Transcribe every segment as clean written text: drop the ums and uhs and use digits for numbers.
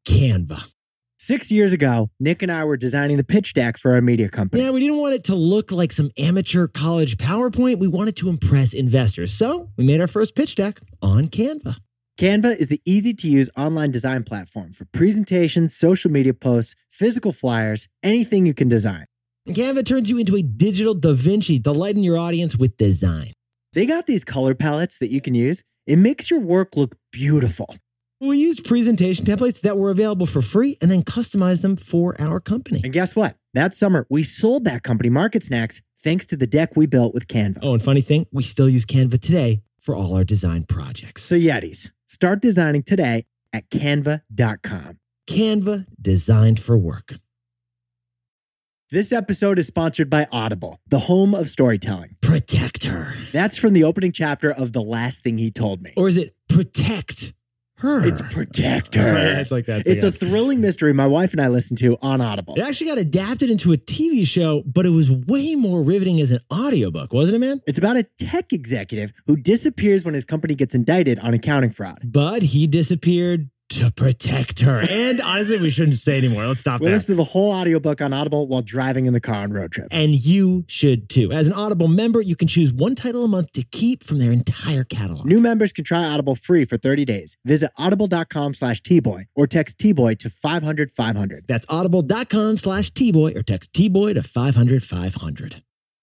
Canva. 6 years ago, Nick and I were designing the pitch deck for our media company. Yeah, we didn't want it to look like some amateur college PowerPoint. We wanted to impress investors. So we made our first pitch deck on Canva. Canva is the easy-to-use online design platform for presentations, social media posts, physical flyers, anything you can design. And Canva turns you into a digital Da Vinci, delighting your audience with design. They got these color palettes that you can use. It makes your work look beautiful. We used presentation templates that were available for free and then customized them for our company. And guess what? That summer, we sold that company Market Snacks thanks to the deck we built with Canva. Oh, and funny thing, we still use Canva today for all our design projects. So Yetis, start designing today at canva.com. Canva, designed for work. This episode is sponsored by Audible, the home of storytelling. Protect her. That's from the opening chapter of The Last Thing He Told Me. Or is it protect her? It's Protect Her. Yeah, it's like that. It's a thrilling mystery my wife and I listened to on Audible. It actually got adapted into a TV show, but it was way more riveting as an audiobook, wasn't it, man? It's about a tech executive who disappears when his company gets indicted on accounting fraud. But he disappeared to protect her. And honestly, we shouldn't say anymore. Let's stop We there. listen to the whole audiobook on Audible while driving in the car on road trips. And you should too. As an Audible member, you can choose one title a month to keep from their entire catalog. New members can try Audible free for 30 days. Visit audible.com/tboy or text T-Boy to 500-500. That's audible.com/tboy or text T-Boy to 500-500.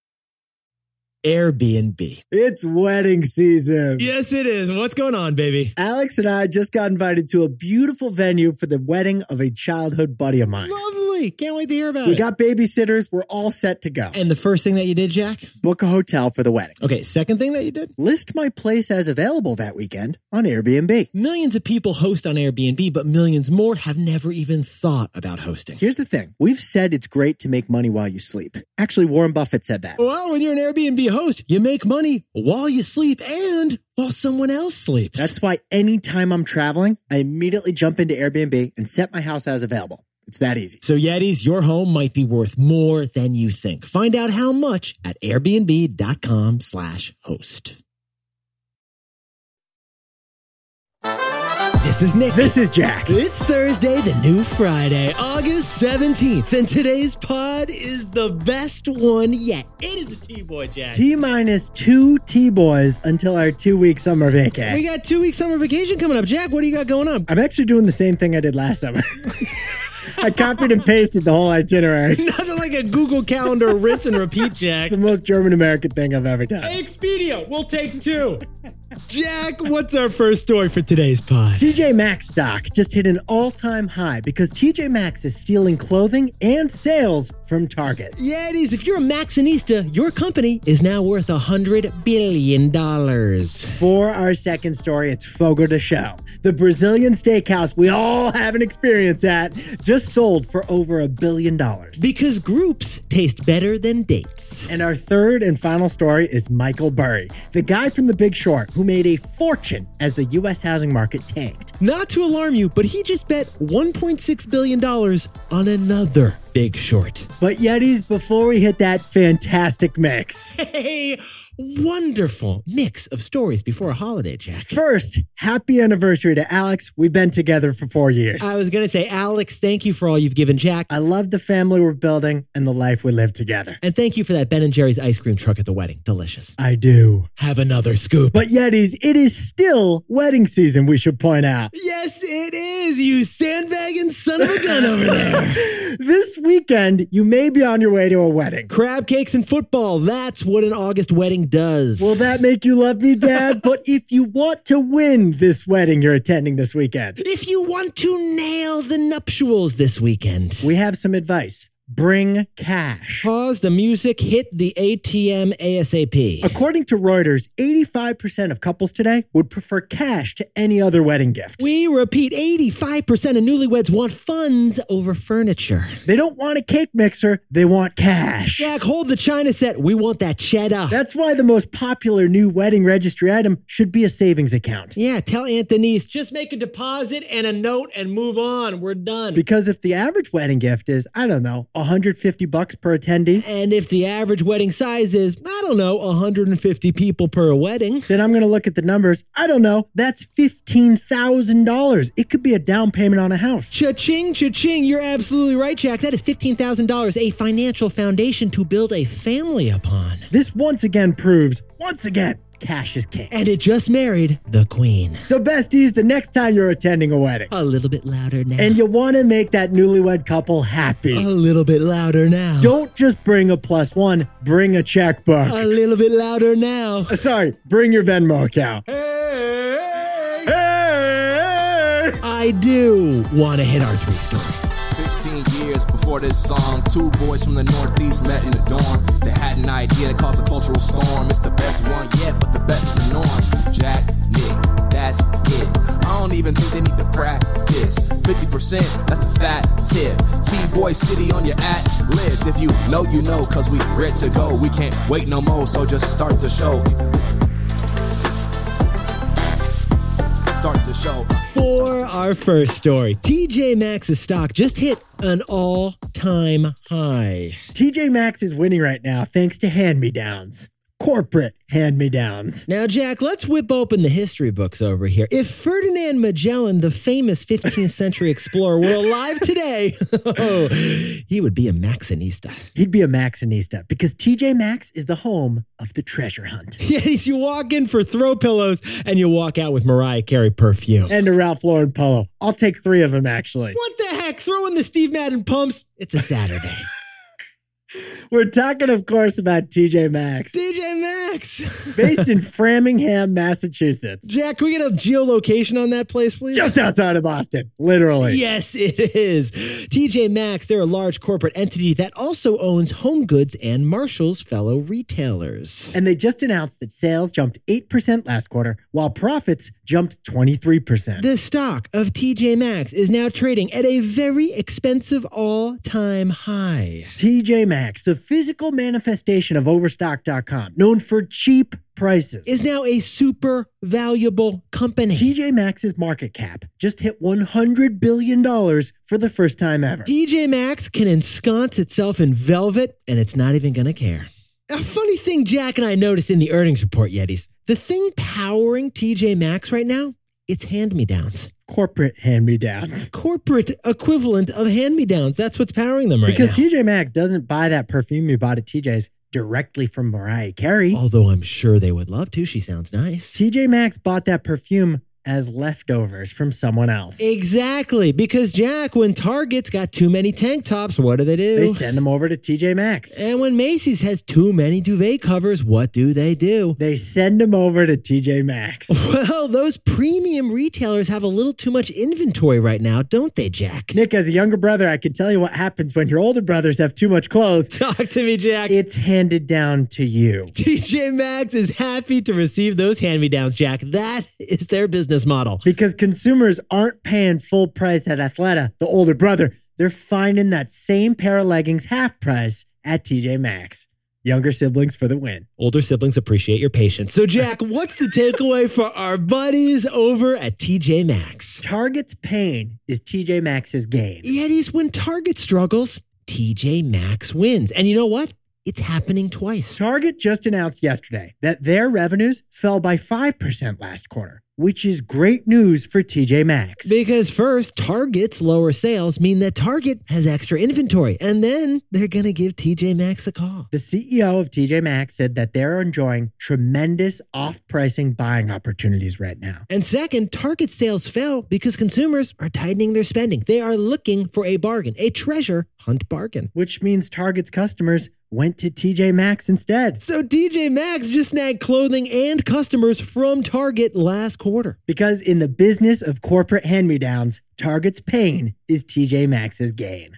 Airbnb. It's wedding season. Yes, it is. What's going on, baby? Alex and I just got invited to a beautiful venue for the wedding of a childhood buddy of mine. Lovely. Can't wait to hear about We it. got babysitters. We're all set to go. And the first thing that you did, Jack? Book a hotel for the wedding. Okay, second thing that you did? List my place as available that weekend on Airbnb. Millions of people host on Airbnb, but millions more have never even thought about hosting. Here's the thing. We've said it's great to make money while you sleep. Actually, Warren Buffett said that. Well, when you're an Airbnb host, you make money while you sleep and while someone else sleeps. That's why anytime I'm traveling, I immediately jump into Airbnb and set my house as available. It's that easy. So Yetis, your home might be worth more than you think. Find out how much at airbnb.com/host. This is Nick. This is Jack. It's Thursday, the new Friday, August 17th, and today's pod is the best one yet. It is a T-Boy, Jack. T-2 T-Boys until our 2-week summer vacay. We got 2 weeks summer vacation coming up. Jack, what do you got going on? I'm actually doing the same thing I did last summer. I copied and pasted the whole itinerary. Nothing like a Google Calendar rinse and repeat, Jack. It's the most German-American thing I've ever done. Hey, Expedia, we'll take 2. Jack, what's our first story for today's pod? TJ Maxx stock just hit an all-time high because TJ Maxx is stealing clothing and sales from Target. Yetis, if you're a Maxxinista, your company is now worth $100 billion. For our second story, it's Fogo de Chão. The Brazilian steakhouse we all have an experience at just sold for over $1 billion. Because groups taste better than dates. And our third and final story is Michael Burry, the guy from The Big Short who made a fortune as the U.S. housing market tanked. Not to alarm you, but he just bet $1.6 billion on another Big Short. But Yetis, before we hit that fantastic mix. Hey, wonderful mix of stories before a holiday, Jack. First, happy anniversary to Alex. We've been together for 4 years. I was going to say, Alex, thank you for all you've given Jack. I love the family we're building and the life we live together. And thank you for that Ben & Jerry's ice cream truck at the wedding. Delicious. I do. Have another scoop. But Yetis, it is still wedding season, we should point out. Yes, it is, you sandbagging son of a gun over there. This weekend, you may be on your way to a wedding. Crab cakes and football. That's what an August wedding does. Will that make you love me, Dad? But if you want to win this wedding you're attending this weekend, if you want to nail the nuptials this weekend, we have some advice. Bring cash. Pause the music, hit the ATM ASAP. According to Reuters, 85% of couples today would prefer cash to any other wedding gift. We repeat, 85% of newlyweds want funds over furniture. They don't want a cake mixer, they want cash. Jack, hold the china set. We want that cheddar. That's why the most popular new wedding registry item should be a savings account. Yeah, tell Aunt Denise, just make a deposit and a note and move on. We're done. Because if the average wedding gift is, I don't know, $150 per attendee. And if the average wedding size is, 150 people per wedding, then I'm going to look at the numbers. I don't know. That's $15,000. It could be a down payment on a house. Cha-ching, cha-ching. You're absolutely right, Jack. That is $15,000, a financial foundation to build a family upon. This once again proves, cash is king. And it just married the queen. So besties, the next time you're attending a wedding, A little bit louder now. and you want to make that newlywed couple happy, A little bit louder now. don't just bring a +1, bring a checkbook. A little bit louder now. Sorry, bring your Venmo account. Hey! Hey! I do want to hit our 3 stories. 15 years before this song, 2 boys from the Northeast met in a dorm. They had an idea that caused a cultural storm. It's the best one yet, but the best is the norm. Jack, Nick, that's it. I don't even think they need to practice. 50%, that's a fat tip. T-Boy City on your list. If you know, you know, cause we ready to go. We can't wait no more, so just start the show. Start the show. For our first story, TJ Maxx's stock just hit an all-time high. TJ Maxx is winning right now thanks to hand-me-downs. Corporate hand-me-downs. Now, Jack, let's whip open the history books over here. If Ferdinand Magellan, the famous 15th century explorer, were alive today, he would be a Maxxinista. He'd be a Maxxinista because TJ Maxx is the home of the treasure hunt. Yes, you walk in for throw pillows and you walk out with Mariah Carey perfume. And a Ralph Lauren polo. I'll take 3 of them, actually. What the heck? Throw in the Steve Madden pumps. It's a Saturday. We're talking, of course, about TJ Maxx. TJ Maxx. Based in Framingham, Massachusetts. Jack, can we get a geolocation on that place, please? Just outside of Boston, literally. Yes, it is. TJ Maxx, they're a large corporate entity that also owns Home Goods and Marshall's fellow retailers. And they just announced that sales jumped 8% last quarter, while profits jumped 23%. The stock of TJ Maxx is now trading at a very expensive all-time high. TJ Maxx, the physical manifestation of Overstock.com, known for cheap prices, Is now a super valuable company. TJ Maxx's market cap just hit $100 billion for the first time ever. TJ Maxx can ensconce itself in velvet, and it's not even going to care. A funny thing Jack and I noticed in the earnings report, Yetis, the thing powering TJ Maxx right now, it's hand-me-downs. Corporate hand-me-downs. Corporate equivalent of hand-me-downs. That's what's powering them right Because now. TJ Maxx doesn't buy that perfume you bought at TJ's directly from Mariah Carey. Although I'm sure they would love to. She sounds nice. TJ Maxx bought that perfume as leftovers from someone else. Exactly. Because, Jack, when Target's got too many tank tops, what do? They send them over to TJ Maxx. And when Macy's has too many duvet covers, what do? They send them over to TJ Maxx. Well, those premium retailers have a little too much inventory right now, don't they, Jack? Nick, as a younger brother, I can tell you what happens when your older brothers have too much clothes. Talk to me, Jack. It's handed down to you. TJ Maxx is happy to receive those hand-me-downs, Jack. That is their business model. Because consumers aren't paying full price at Athleta, the older brother. They're finding that same pair of leggings half price at TJ Maxx. Younger siblings for the win. Older siblings appreciate your patience. So, Jack, what's the takeaway for our buddies over at TJ Maxx? Target's pain is TJ Maxx's gain. Yetis, when Target struggles, TJ Maxx wins. And you know what? It's happening twice. Target just announced yesterday that their revenues fell by 5% last quarter, which is great news for TJ Maxx. Because first, Target's lower sales mean that Target has extra inventory, and then they're going to give TJ Maxx a call. The CEO of TJ Maxx said that they're enjoying tremendous off-pricing buying opportunities right now. And second, Target sales fell because consumers are tightening their spending. They are looking for a bargain, a treasure hunt bargain. Which means Target's customers went to TJ Maxx instead. So TJ Maxx just snagged clothing and customers from Target last quarter. Because in the business of corporate hand-me-downs, Target's pain is TJ Maxx's gain.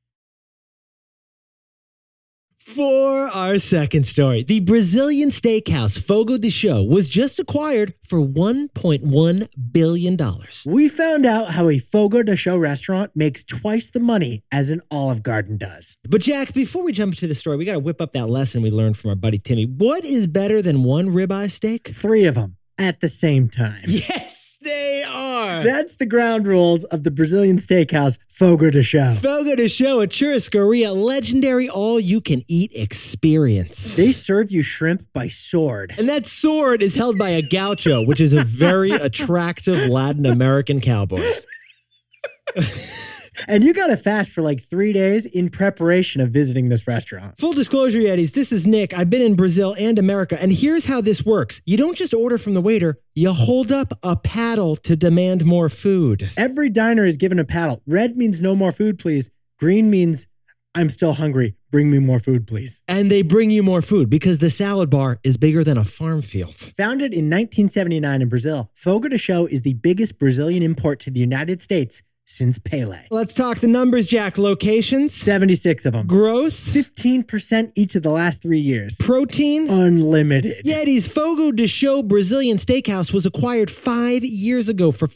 For our second story, the Brazilian steakhouse Fogo de Chão was just acquired for $1.1 billion. We found out how a Fogo de Chão restaurant makes twice the money as an Olive Garden does. But Jack, before we jump into the story, we got to whip up that lesson we learned from our buddy Timmy. What is better than one ribeye steak? 3 of them at the same time. Yes, they are. That's the ground rules of the Brazilian steakhouse Fogo de Chão. Fogo de Chão, a churrascaria, legendary all-you-can-eat experience. They serve you shrimp by sword. And that sword is held by a gaucho, which is a very attractive Latin American cowboy. And you gotta fast for like 3 days in preparation of visiting this restaurant. Full disclosure, Yetis, this is Nick. I've been in Brazil and America, and here's how this works. You don't just order from the waiter, you hold up a paddle to demand more food. Every diner is given a paddle. Red means no more food, please. Green means I'm still hungry. Bring me more food, please. And they bring you more food because the salad bar is bigger than a farm field. Founded in 1979 in Brazil, Fogo de Chão is the biggest Brazilian import to the United States since Pele. Let's talk the numbers, Jack. Locations? 76 of them. Growth? 15% each of the last 3 years. Protein? Unlimited. Yetis, Fogo de Chão Brazilian Steakhouse was acquired 5 years ago for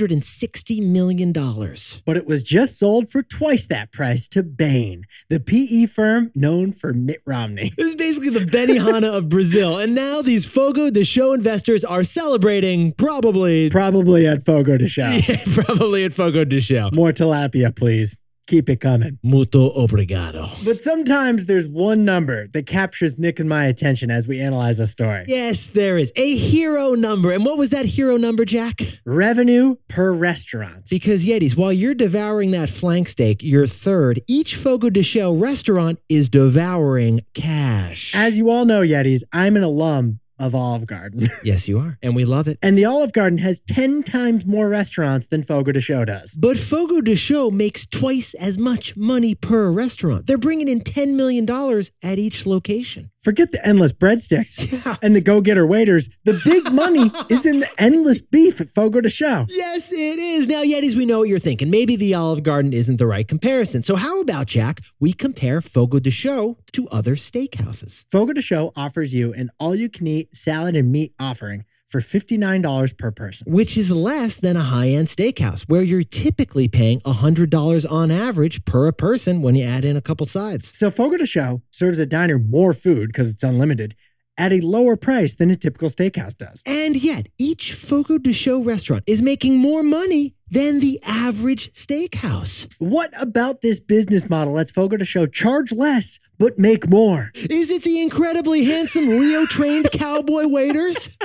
$560 million. But it was just sold for twice that price to Bain, the PE firm known for Mitt Romney. This is basically the Benihana of Brazil. And now these Fogo de Chão investors are celebrating probably at Fogo de Chão. Yeah, probably at Fogo de Chão. More tilapia, please. Keep it coming. Muito obrigado. But sometimes there's one number that captures Nick and my attention as we analyze a story. Yes, there is. A hero number. And what was that hero number, Jack? Revenue per restaurant. Because, Yetis, while you're devouring that flank steak, your third, each Fogo de Chão restaurant is devouring cash. As you all know, Yetis, I'm an alum of Olive Garden. Yes, you are. And we love it. And the Olive Garden has 10 times more restaurants than Fogo de Chão does. But Fogo de Chão makes twice as much money per restaurant. They're bringing in $10 million at each location. Forget the endless breadsticks and the go-getter waiters. The big money is in the endless beef at Fogo de Chão. Yes, it is. Now, Yetis, we know what you're thinking. Maybe the Olive Garden isn't the right comparison. So how about, Jack, we compare Fogo de Chão to other steakhouses? Fogo de Chão offers you an all-you-can-eat salad and meat offering for $59 per person. Which is less than a high-end steakhouse, where you're typically paying $100 on average per person when you add in a couple sides. So Fogo de Chão serves a diner more food, because it's unlimited, at a lower price than a typical steakhouse does. And yet, each Fogo de Chão restaurant is making more money than the average steakhouse. What about this business model lets Fogo de Chão charge less, but make more? Is it the incredibly handsome Rio-trained cowboy waiters?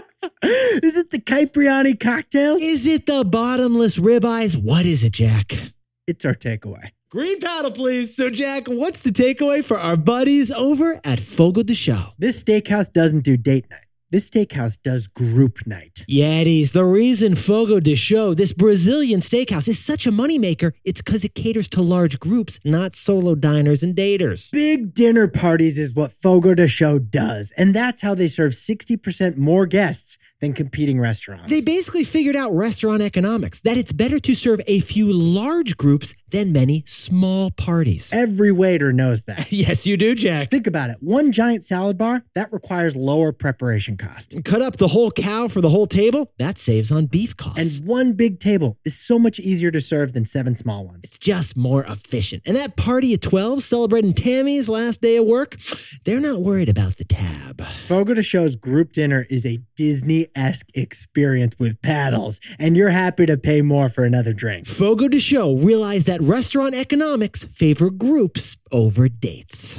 Is it the Cipriani cocktails? Is it the bottomless ribeyes? What is it, Jack? It's our takeaway. Green paddle, please. So, Jack, what's the takeaway for our buddies over at Fogo de Chão? This steakhouse doesn't do date night. This steakhouse does group night. Yetis, the reason Fogo de Chão, this Brazilian steakhouse, is such a moneymaker, it's because it caters to large groups, not solo diners and daters. Big dinner parties is what Fogo de Chão does, and that's how they serve 60% more guests than competing restaurants. They basically figured out restaurant economics, that it's better to serve a few large groups than many small parties. Every waiter knows that. Yes, you do, Jack. Think about it. One giant salad bar, that requires lower preparation cost. Cut up the whole cow for the whole table, that saves on beef costs. And one big table is so much easier to serve than 7 small ones. It's just more efficient. And that party at 12 celebrating Tammy's last day of work, they're not worried about the tab. Fogo de Chão's group dinner is a Disney-esque experience with paddles, and you're happy to pay more for another drink. Fogo de Chão realized that restaurant economics favor groups over dates.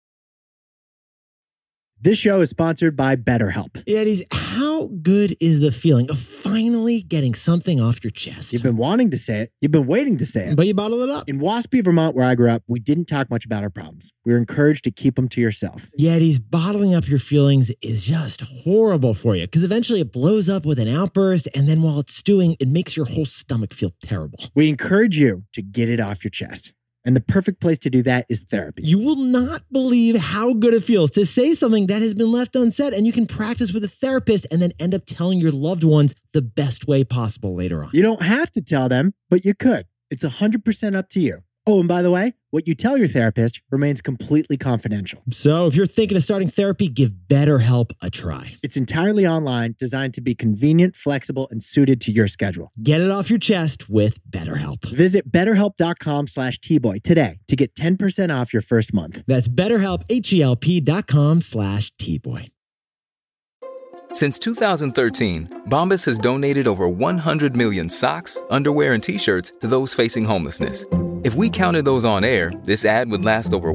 This show is sponsored by BetterHelp. Yetis, how good is the feeling of finally getting something off your chest? You've been wanting to say it. You've been waiting to say it. But you bottle it up. In Waspy, Vermont, where I grew up, we didn't talk much about our problems. We were encouraged to keep them to yourself. Yetis, bottling up your feelings is just horrible for you because eventually it blows up with an outburst, and then while it's stewing, it makes your whole stomach feel terrible. We encourage you to get it off your chest. And the perfect place to do that is therapy. You will not believe how good it feels to say something that has been left unsaid, and you can practice with a therapist and then end up telling your loved ones the best way possible later on. You don't have to tell them, but you could. It's 100% up to you. Oh, and by the way, what you tell your therapist remains completely confidential. So if you're thinking of starting therapy, give BetterHelp a try. It's entirely online, designed to be convenient, flexible, and suited to your schedule. Get it off your chest with BetterHelp. Visit BetterHelp.com/Tboy today to get 10% off your first month. That's BetterHelp, HELP.com/Tboy. Since 2013, Bombas has donated over 100 million socks, underwear, and T-shirts to those facing homelessness. If we counted those on air, this ad would last over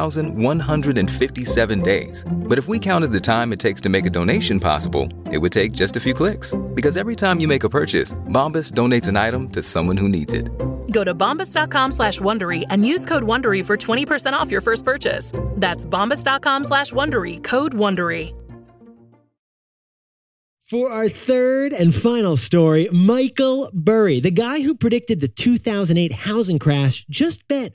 1,157 days. But if we counted the time it takes to make a donation possible, it would take just a few clicks. Because every time you make a purchase, Bombas donates an item to someone who needs it. Go to bombas.com/Wondery and use code Wondery for 20% off your first purchase. That's bombas.com/Wondery, code Wondery. For our third and final story, Michael Burry, the guy who predicted the 2008 housing crash, just bet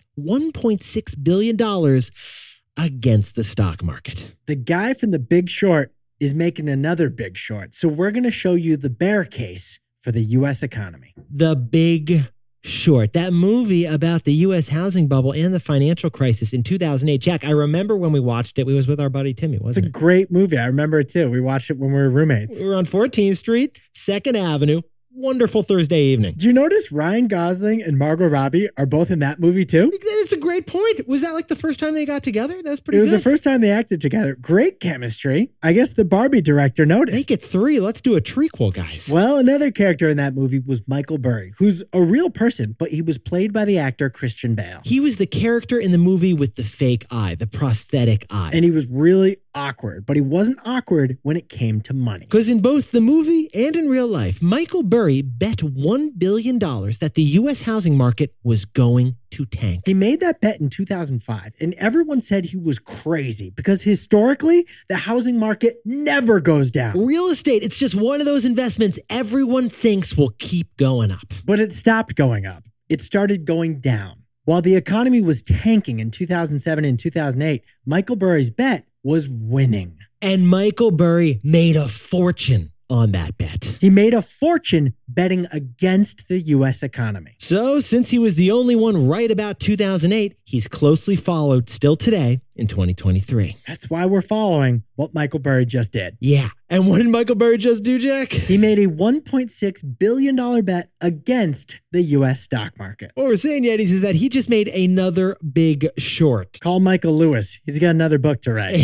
$1.6 billion against the stock market. The guy from The Big Short is making another Big Short. So we're going to show you the bear case for the U.S. economy. The Big Short, that movie about the U.S. housing bubble and the financial crisis in 2008. Jack, I remember when we watched it. We was with our buddy Timmy, wasn't it? It's a great movie. I remember it too. We watched it when we were roommates. We were on 14th Street, 2nd Avenue. Wonderful Thursday evening. Did you notice Ryan Gosling and Margot Robbie are both in that movie too? It's a great point. Was that like the first time they got together? That was pretty good. It was the first time they acted together. Great chemistry. I guess the Barbie director noticed. Make it 3. Let's do a trequel, guys. Well, another character in that movie was Michael Burry, who's a real person, but he was played by the actor Christian Bale. He was the character in the movie with the fake eye, the prosthetic eye. And he was really awkward, but he wasn't awkward when it came to money. Because in both the movie and in real life, Michael Burry bet $1 billion that the U.S. housing market was going to tank. He made that bet in 2005, and everyone said he was crazy because historically, the housing market never goes down. Real estate, it's just one of those investments everyone thinks will keep going up. But it stopped going up. It started going down. While the economy was tanking in 2007 and 2008, Michael Burry's bet was winning. And Michael Burry made a fortune on that bet. He made a fortune betting against the U.S. economy. So since he was the only one right about 2008, he's closely followed still today in 2023. That's why we're following what Michael Burry just did. Yeah. And what did Michael Burry just do, Jack? He made a $1.6 billion bet against the U.S. stock market. What we're saying, Yetis, is that he just made another Big Short. Call Michael Lewis. He's got another book to write.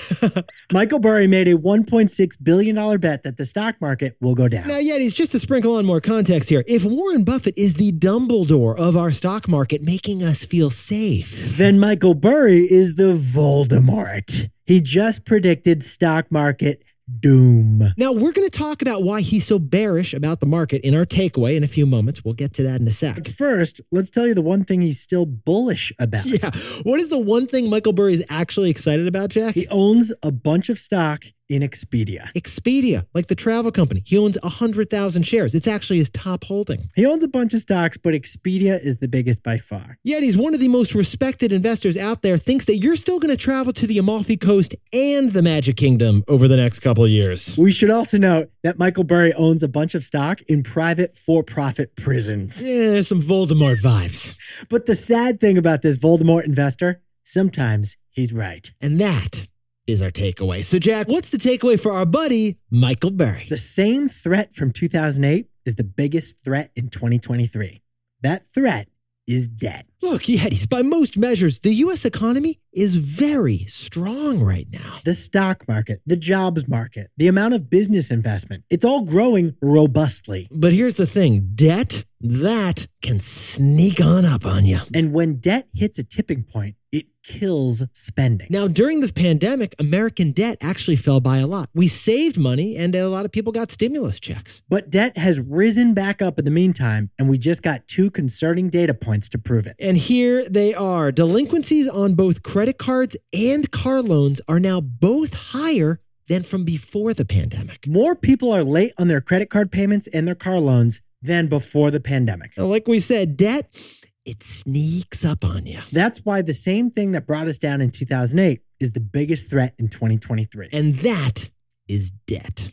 Michael Burry made a $1.6 billion bet that the stock market will go down. Now, Yetis, just to sprinkle on more context here, if Warren Buffett is the Dumbledore of our stock market, making us feel safe, then Michael Burry is the Voldemort. He just predicted stock market doom. Now, we're going to talk about why he's so bearish about the market in our takeaway in a few moments. We'll get to that in a sec. But first, let's tell you the one thing he's still bullish about. Yeah. What is the one thing Michael Burry is actually excited about, Jack? He owns a bunch of stock in Expedia. Expedia, like the travel company. He owns 100,000 shares. It's actually his top holding. He owns a bunch of stocks, but Expedia is the biggest by far. Yet he's one of the most respected investors out there, thinks that you're still going to travel to the Amalfi Coast and the Magic Kingdom over the next couple of years. We should also note that Michael Burry owns a bunch of stock in private for-profit prisons. Yeah, there's some Voldemort vibes. But the sad thing about this Voldemort investor, sometimes he's right. And that is our takeaway. So, Jack, what's the takeaway for our buddy, Michael Burry? The same threat from 2008 is the biggest threat in 2023. That threat is debt. Look, Yetis, by most measures, the U.S. economy is very strong right now. The stock market, the jobs market, the amount of business investment, it's all growing robustly. But here's the thing, debt, that can sneak on up on you. And when debt hits a tipping point, it kills spending. Now, during the pandemic, American debt actually fell by a lot. We saved money and a lot of people got stimulus checks. But debt has risen back up in the meantime, and we just got 2 concerning data points to prove it. And here they are. Delinquencies on both credit cards and car loans are now both higher than from before the pandemic. More people are late on their credit card payments and their car loans than before the pandemic. Now, like we said, debt, it sneaks up on you. That's why the same thing that brought us down in 2008 is the biggest threat in 2023. And that is debt.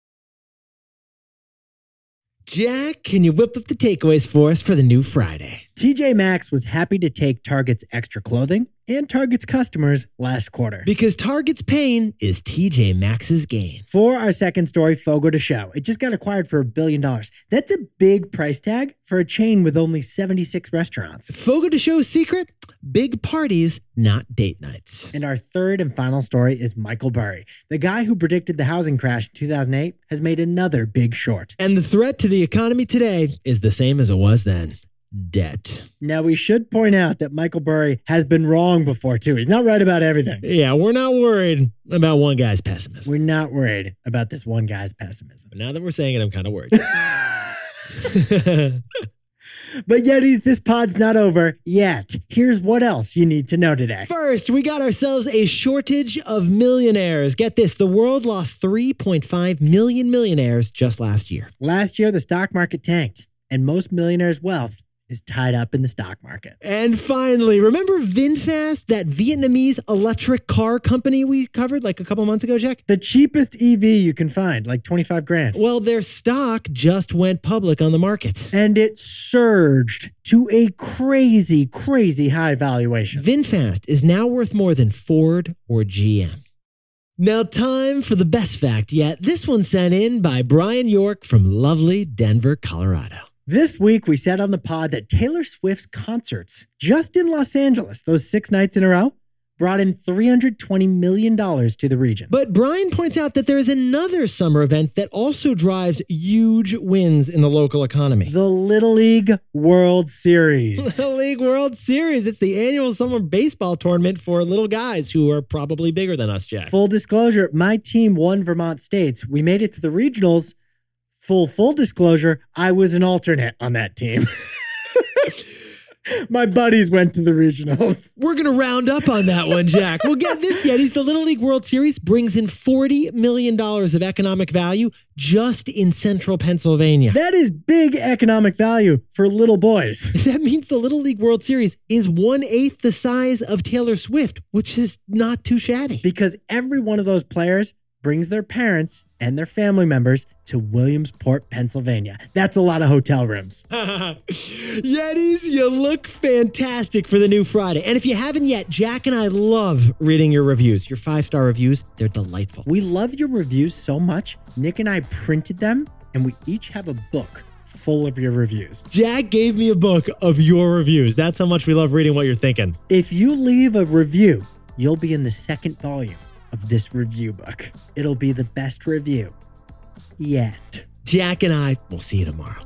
Jack, can you whip up the takeaways for us for the new Friday? TJ Maxx was happy to take Target's extra clothing and Target's customers last quarter. Because Target's pain is TJ Maxx's gain. For our second story, Fogo de Chão. It just got acquired for $1 billion. That's a big price tag for a chain with only 76 restaurants. Fogo de Chão's secret? Big parties, not date nights. And our third and final story is Michael Burry. The guy who predicted the housing crash in 2008 has made another big short. And the threat to the economy today is the same as it was then. Debt. Now, we should point out that Michael Burry has been wrong before, too. He's not right about everything. Yeah, we're not worried about one guy's pessimism. We're not worried about this one guy's pessimism. But now that we're saying it, I'm kind of worried. But Yetis, this pod's not over yet. Here's what else you need to know today. First, we got ourselves a shortage of millionaires. Get this, the world lost 3.5 million millionaires just last year. Last year, the stock market tanked, and most millionaires' wealth is tied up in the stock market. And finally, remember VinFast, that Vietnamese electric car company we covered like a couple months ago, Jack? The cheapest EV you can find, like 25 grand. Well, their stock just went public on the market. And it surged to a crazy, crazy high valuation. VinFast is now worth more than Ford or GM. Now, time for the best fact yet. This one sent in by Brian York from lovely Denver, Colorado. This week, we said on the pod that Taylor Swift's concerts, just in Los Angeles, those 6 nights in a row, brought in $320 million to the region. But Brian points out that there is another summer event that also drives huge wins in the local economy. The Little League World Series. Little League World Series. It's the annual summer baseball tournament for little guys who are probably bigger than us, Jack. Full disclosure, my team won Vermont States. We made it to the regionals. Full disclosure, I was an alternate on that team. My buddies went to the regionals. We're going to round up on that one, Jack. Well, get this, Yetis. The Little League World Series brings in $40 million of economic value just in central Pennsylvania. That is big economic value for little boys. That means the Little League World Series is 1/8 the size of Taylor Swift, which is not too shabby. Because every one of those players brings their parents and their family members to Williamsport, Pennsylvania. That's a lot of hotel rooms. Yetis, you look fantastic for the new Friday. And if you haven't yet, Jack and I love reading your reviews. Your 5-star reviews, they're delightful. We love your reviews so much, Nick and I printed them, and we each have a book full of your reviews. Jack gave me a book of your reviews. That's how much we love reading what you're thinking. If you leave a review, you'll be in the second volume of this review book. It'll be the best review yet. Jack and I will see you tomorrow.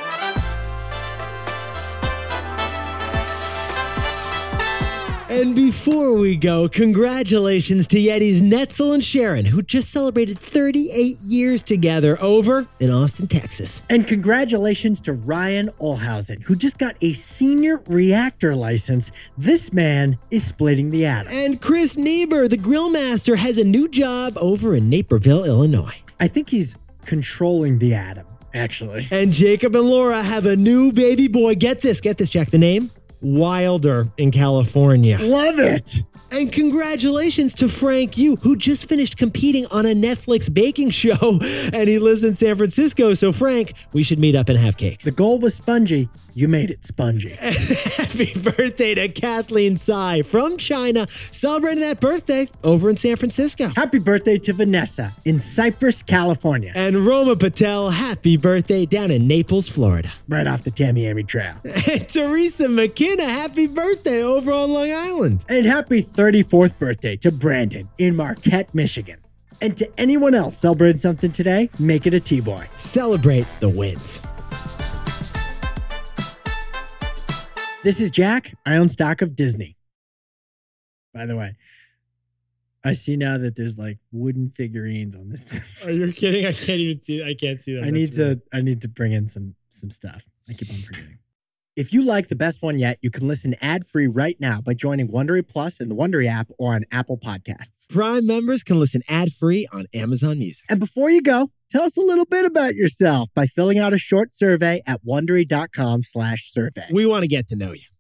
And before we go, congratulations to Yetis Netzel and Sharon, who just celebrated 38 years together over in Austin, Texas. And congratulations to Ryan Olhausen, who just got a senior reactor license. This man is splitting the atom. And Chris Niebuhr, the grill master, has a new job over in Naperville, Illinois. I think he's controlling the atom, actually. And Jacob and Laura have a new baby boy. Get this, Jack, the name? Wilder in California. Love it. And congratulations to Frank Yu, who just finished competing on a Netflix baking show, and he lives in San Francisco. So Frank, we should meet up and have cake. The goal was spongy. You made it spongy. Happy birthday to Kathleen Tsai from China, celebrating that birthday over in San Francisco. Happy birthday to Vanessa in Cypress, California. And Roma Patel, happy birthday down in Naples, Florida. Right off the Tamiami Trail. And Teresa McKenna, happy birthday over on Long Island. And happy 34th birthday to Brandon in Marquette, Michigan. And to anyone else celebrating something today, make it a T-boy. Celebrate the wins. This is Jack. I own stock of Disney. By the way, I see now that there's like wooden figurines on this. Are you kidding? I can't even see it. I can't see that. I need to bring in some stuff. I keep on forgetting. If you like The Best One Yet, you can listen ad-free right now by joining Wondery Plus in the Wondery app or on Apple Podcasts. Prime members can listen ad-free on Amazon Music. And before you go, tell us a little bit about yourself by filling out a short survey at Wondery.com/survey. We want to get to know you.